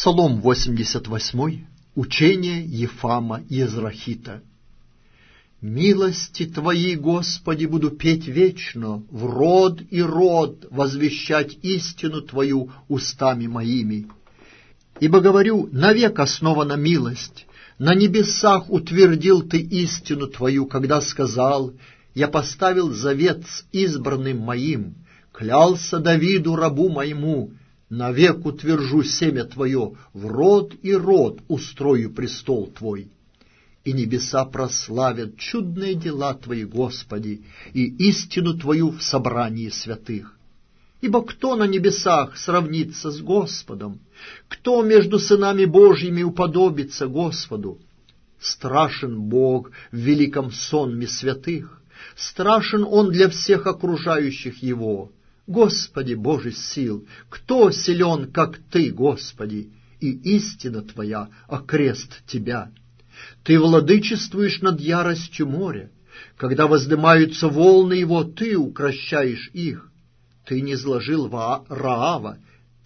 Псалом 88. Учение Ефама Езрахита. «Милости Твои, Господи, буду петь вечно, в род и род возвещать истину Твою устами моими. Ибо, говорю, навек основана милость, на небесах утвердил Ты истину Твою, когда сказал: я поставил завет с избранным моим, клялся Давиду, рабу моему, навек утвержу семя Твое, в род и род устрою престол Твой. И небеса прославят чудные дела Твои, Господи, и истину Твою в собрании святых. Ибо кто на небесах сравнится с Господом? Кто между сынами Божьими уподобится Господу? Страшен Бог в великом сонме святых, страшен Он для всех окружающих Его. Господи, Боже сил, кто силен, как Ты, Господи, и истина Твоя окрест Тебя. Ты владычествуешь над яростью моря, когда воздымаются волны его, Ты укрощаешь их. Ты низложил Раава,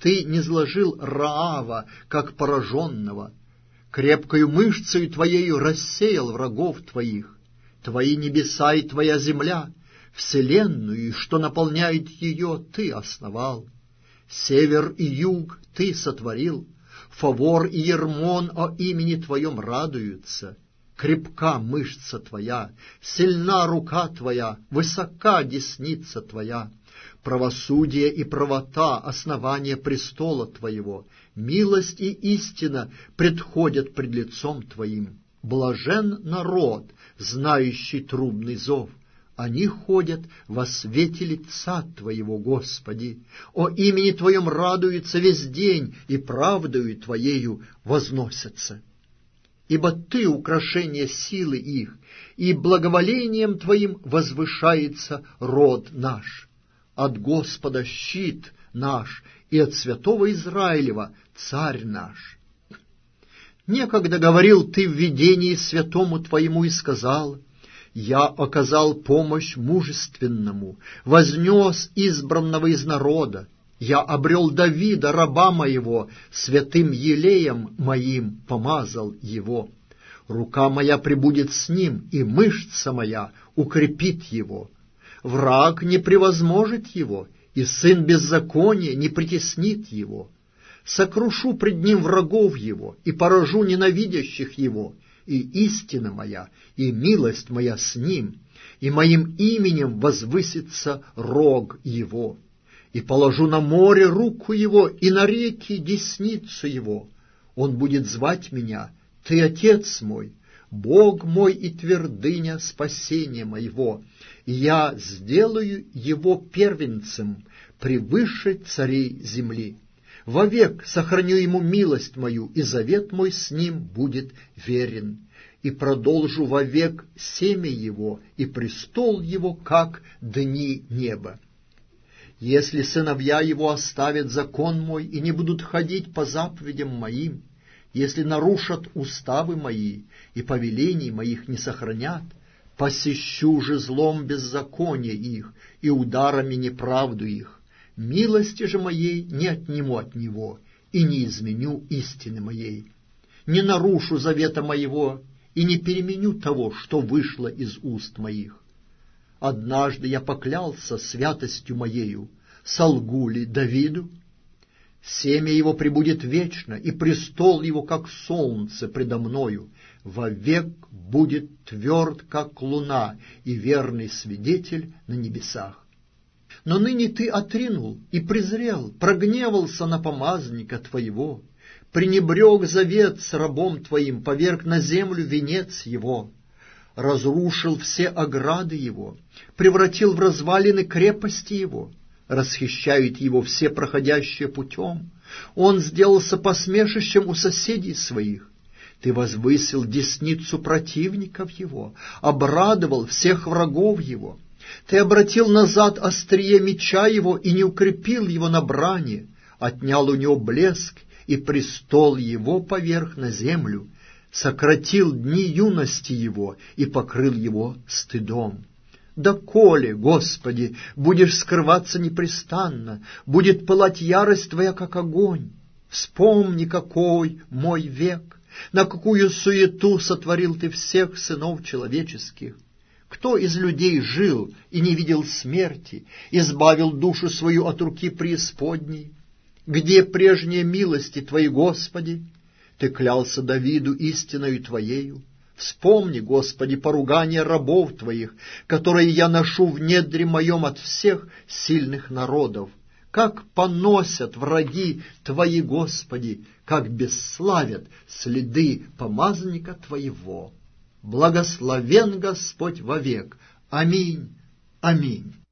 как пораженного, крепкою мышцею Твоею рассеял врагов Твоих. Твои небеса и Твоя земля, вселенную, что наполняет ее, Ты основал. Север и юг Ты сотворил, Фавор и Ермон о имени Твоем радуются. Крепка мышца Твоя, сильна рука Твоя, высока десница Твоя. Правосудие и правота — основание престола Твоего. Милость и истина предходят пред лицом Твоим. Блажен народ, знающий трубный зов. Они ходят во свете лица Твоего, Господи. О имени Твоем радуются весь день, и правдою Твоею возносятся. Ибо Ты украшение силы их, и благоволением Твоим возвышается род наш. От Господа щит наш, и от святого Израилева царь наш. Некогда говорил Ты в видении святому Твоему и сказал: я оказал помощь мужественному, вознес избранного из народа. Я обрел Давида, раба моего, святым елеем моим помазал его. Рука моя пребудет с ним, и мышца моя укрепит его. Враг не превозможет его, и сын беззакония не притеснит его. Сокрушу пред ним врагов его, и поражу ненавидящих его. И истина моя, и милость моя с ним, и моим именем возвысится рог его. И положу на море руку его, и на реки десницу его. Он будет звать меня: Ты Отец мой, Бог мой и твердыня спасения моего. И я сделаю его первенцем превыше царей земли. Вовек сохраню ему милость мою, и завет мой с ним будет верен. И продолжу вовек семя его, и престол его, как дни неба. Если сыновья его оставят закон мой и не будут ходить по заповедям моим, если нарушат уставы мои и повелений моих не сохранят, посещу же злом беззаконие их и ударами неправду их. Милости же моей не отниму от него, и не изменю истины моей. Не нарушу завета моего, и не переменю того, что вышло из уст моих. Однажды я поклялся святостью моею, солгу ли Давиду? Семя его пребудет вечно, и престол его, как солнце предо мною, вовек будет тверд, как луна, и верный свидетель на небесах. Но ныне Ты отринул и презрел, прогневался на помазника Твоего, пренебрег завет с рабом Твоим, поверг на землю венец его, разрушил все ограды его, превратил в развалины крепости его, расхищают его все проходящие путем. Он сделался посмешищем у соседей своих. Ты возвысил десницу противников его, обрадовал всех врагов его. Ты обратил назад острие меча его и не укрепил его на брани, отнял у него блеск, и престол его поверг на землю, сократил дни юности его и покрыл его стыдом. Доколе, Господи, будешь скрываться непрестанно, будет пылать ярость Твоя, как огонь? Вспомни, какой мой век, на какую суету сотворил ты всех сынов человеческих. Кто из людей жил и не видел смерти, избавил душу свою от руки преисподней? Где прежние милости Твои, Господи? Ты клялся Давиду истиною Твоею. Вспомни, Господи, поругание рабов Твоих, которые я ношу в недре моем от всех сильных народов. Как поносят враги Твои, Господи, как бесславят следы помазанника Твоего. Благословен Господь вовек. Аминь. Аминь.